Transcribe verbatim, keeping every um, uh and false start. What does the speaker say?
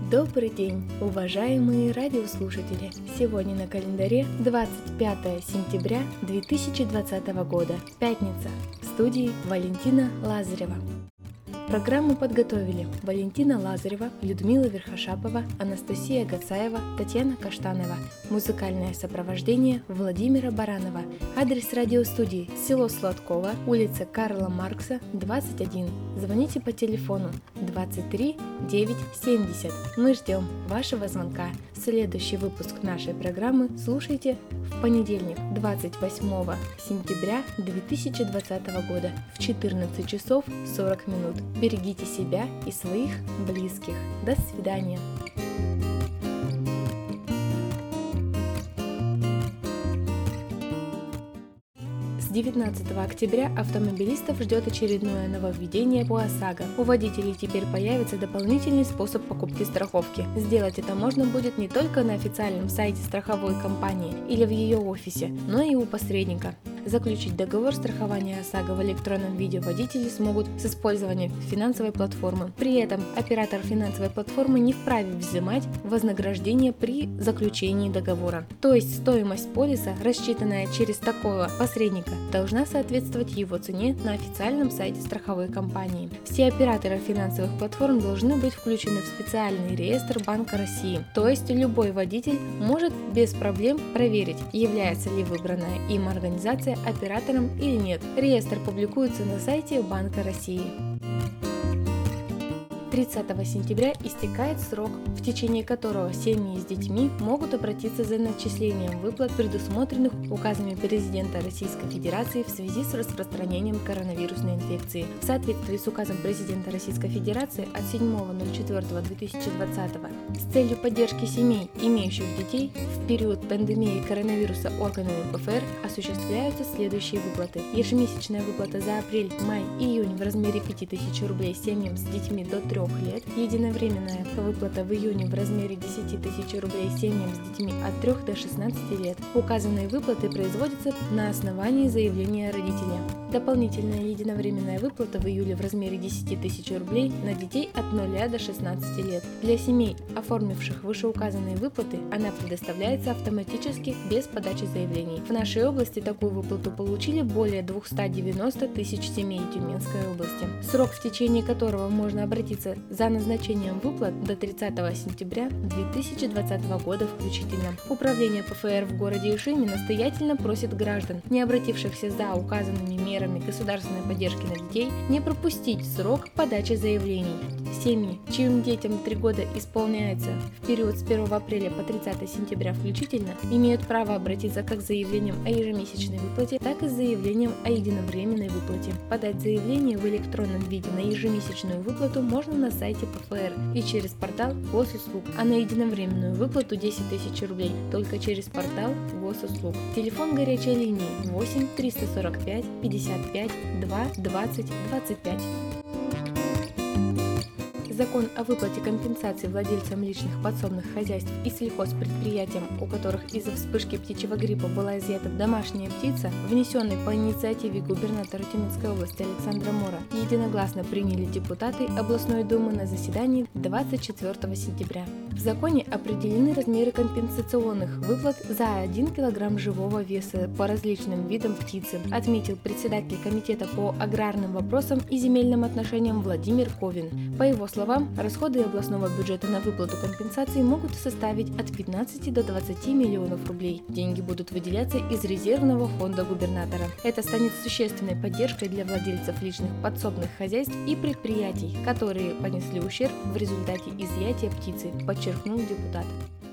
Добрый день, уважаемые радиослушатели! Сегодня на календаре двадцать пятое сентября две тысячи двадцатого года, пятница. В студии Валентина Лазарева. Программу подготовили Валентина Лазарева, Людмила Верхошапова, Анастасия Гацаева, Татьяна Каштанова. Музыкальное сопровождение Владимира Баранова. Адрес радиостудии: село Сладково, улица Карла Маркса, двадцать один. Звоните по телефону двадцать три девять семьдесят. Мы ждем вашего звонка. Следующий выпуск нашей программы слушайте в понедельник, двадцать восьмого сентября две тысячи двадцатого года в четырнадцать часов сорок минут. Берегите себя и своих близких. До свидания. С девятнадцатого октября автомобилистов ждет очередное нововведение по ОСАГО. У водителей теперь появится дополнительный способ покупки страховки. Сделать это можно будет не только на официальном сайте страховой компании или в ее офисе, но и у посредника. Заключить договор страхования ОСАГО в электронном виде водители смогут с использованием финансовой платформы. При этом оператор финансовой платформы не вправе взимать вознаграждение при заключении договора. То есть стоимость полиса, рассчитанная через такого посредника, должна соответствовать его цене на официальном сайте страховой компании. Все операторы финансовых платформ должны быть включены в специальный реестр Банка России. То есть любой водитель может без проблем проверить, является ли выбранная им организация оператором или нет. Реестр публикуется на сайте Банка России. тридцатого сентября истекает срок, в течение которого семьи с детьми могут обратиться за начислением выплат, предусмотренных указами президента Российской Федерации в связи с распространением коронавирусной инфекции. В соответствии с указом президента Российской Федерации от седьмого четвёртого две тысячи двадцатого с целью поддержки семей, имеющих детей, в период пандемии коронавируса органами ПФР осуществляются следующие выплаты. Ежемесячная выплата за апрель, май, июнь в размере пяти тысяч рублей семьям с детьми до трех лет, единовременная выплата в июне в размере десяти тысяч рублей семьям с детьми от трёх до шестнадцати лет. Указанные выплаты производятся на основании заявления родителя. Дополнительная единовременная выплата в июле в размере десяти тысяч рублей на детей от ноля до шестнадцати лет. Для семей, оформивших вышеуказанные выплаты, она предоставляется автоматически без подачи заявлений. В нашей области такую выплату получили более двухсот девяноста тысяч семей Тюменской области. Срок, в течение которого можно обратиться за назначением выплат, до тридцатого сентября две тысячи двадцатого года включительно. Управление ПФР в городе Ишиме настоятельно просит граждан, не обратившихся за указанными мерами государственной поддержки на детей, не пропустить срок подачи заявлений. Семьи, чьим детям три года исполняется в период с первого апреля по тридцатое сентября включительно, имеют право обратиться как с заявлением о ежемесячной выплате, так и с заявлением о единовременной выплате. Подать заявление в электронном виде на ежемесячную выплату можно на сайте ПФР и через портал Госуслуг, а на единовременную выплату десять тысяч рублей только через портал Госуслуг. Телефон горячей линии восемь триста сорок пять пятьдесят пять два двадцать двадцать пять. Закон о выплате компенсации владельцам личных подсобных хозяйств и сельхозпредприятиям, у которых из-за вспышки птичьего гриппа была изъята домашняя птица, внесенный по инициативе губернатора Тюменской области Александра Мора, единогласно приняли депутаты областной думы на заседании двадцать четвёртого сентября. В законе определены размеры компенсационных выплат за один килограмм живого веса по различным видам птицы, отметил председатель комитета по аграрным вопросам и земельным отношениям Владимир Ковин. По его словам, расходы областного бюджета на выплату компенсации могут составить от пятнадцати до двадцати миллионов рублей. Деньги будут выделяться из резервного фонда губернатора. Это станет существенной поддержкой для владельцев личных подсобных хозяйств и предприятий, которые понесли ущерб в результате изъятия птицы, подчеркнул депутат.